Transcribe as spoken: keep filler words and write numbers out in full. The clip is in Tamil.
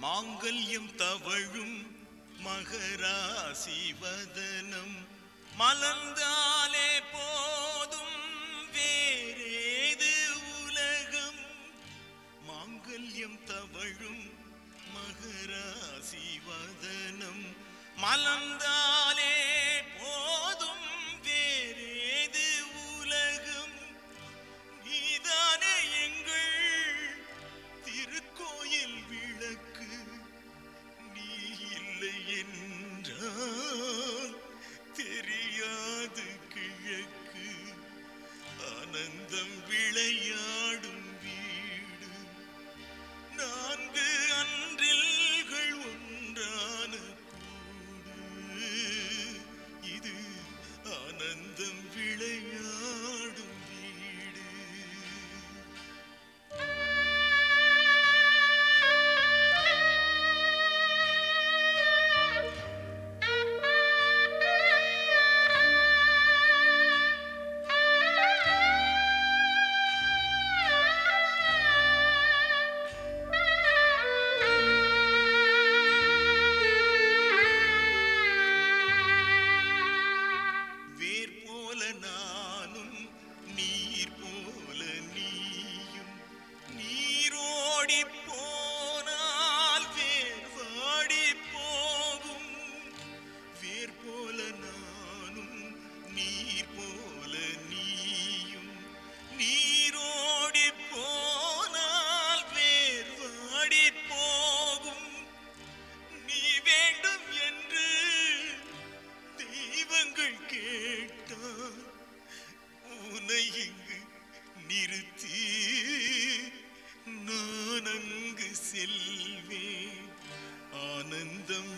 மாங்கல்யம் தவழும் மகராசி வதனம் மலர்ந்தாலே போதும் வேறேது உலகம். மாங்கல்யம் தவழும் மகராசி வதனம் மலர்ந்தாலே போதும் வேறேது உலகம். நீதானே எங்கள் திருக்கோயில் விளக்கு, நீ இல்லை என்றால் தெரியாது கிழக்கு. ஆனந்தம் விளையாடும் வீடு, நான்கு அன்றில்கள் ஒன்றான கூடு. இது ஆனந்தம் விளையாடும் வீடு. நானும் நீர் போல நீயும், நீரோடி போனால் வேர் வாடி போகும். வேர் போல நானும் நீர் போல நீயும், நீரோடி போனால் வேர் வாடி போகும். நீ வேண்டும் என்று தெய்வங்கள் கேட்டால் உன்னை இங்கு நிறுத்தி நான் அங்கு செல்வேன். ஆனந்தம்